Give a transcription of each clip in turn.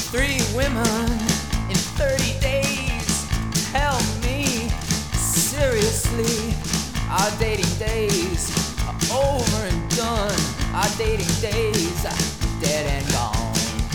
Three women in 30 days. Help me, seriously. Our dating days are over and done. Our dating days are dead and gone.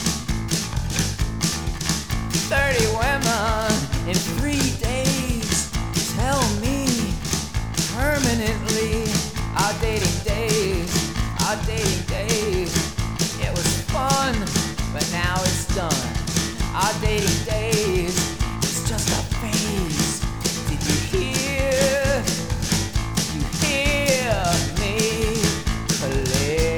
30 women in 3 days. Tell me, permanently. Our dating days, our dating days. It was fun, but now it's done. Our dating days is just a phase. Did you hear? Did you hear me clearly?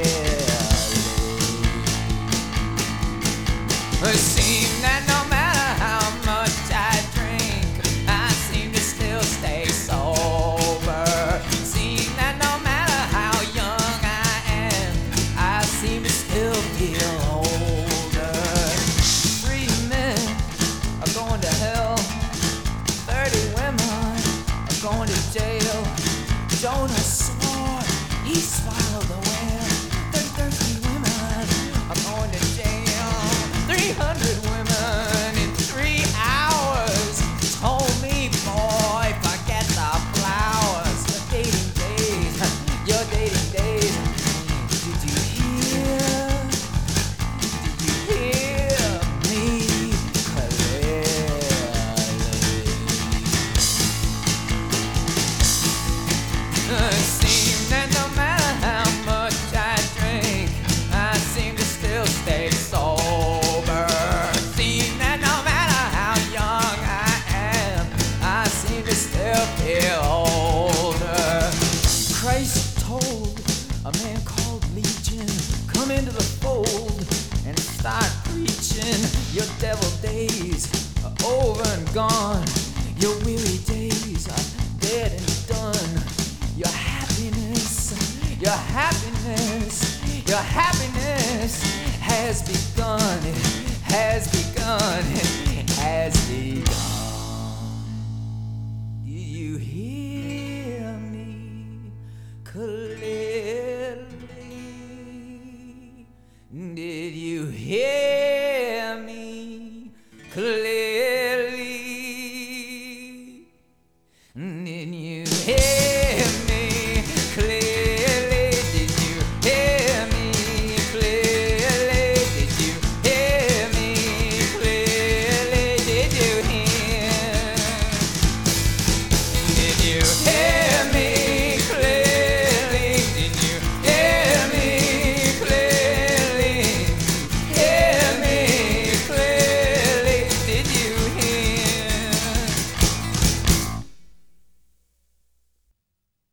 It seemed that no matter how much I drink, I seem to still stay sober. Seemed that no matter how young I am, I seem to still feel older. 3 men are going to hell. 30 women are going to jail. Jonah swore he swallowed the whale. 30 women are going to jail. 300 women in 3 hours told me, boy, forget the flowers. Your dating days, your dating days. Did you hear? Did you hear me clearly? It seemed that no matter how much I drink, I seem to still stay sober. Seemed that no matter how young I am, I seem to still feel older. Christ told a man called Legion, come into the fold and start preaching. Your devil days are over and gone. Your weary days are dead and done. Your happiness, your happiness, your happiness has begun, has begun, has begun. Do you hear me clearly?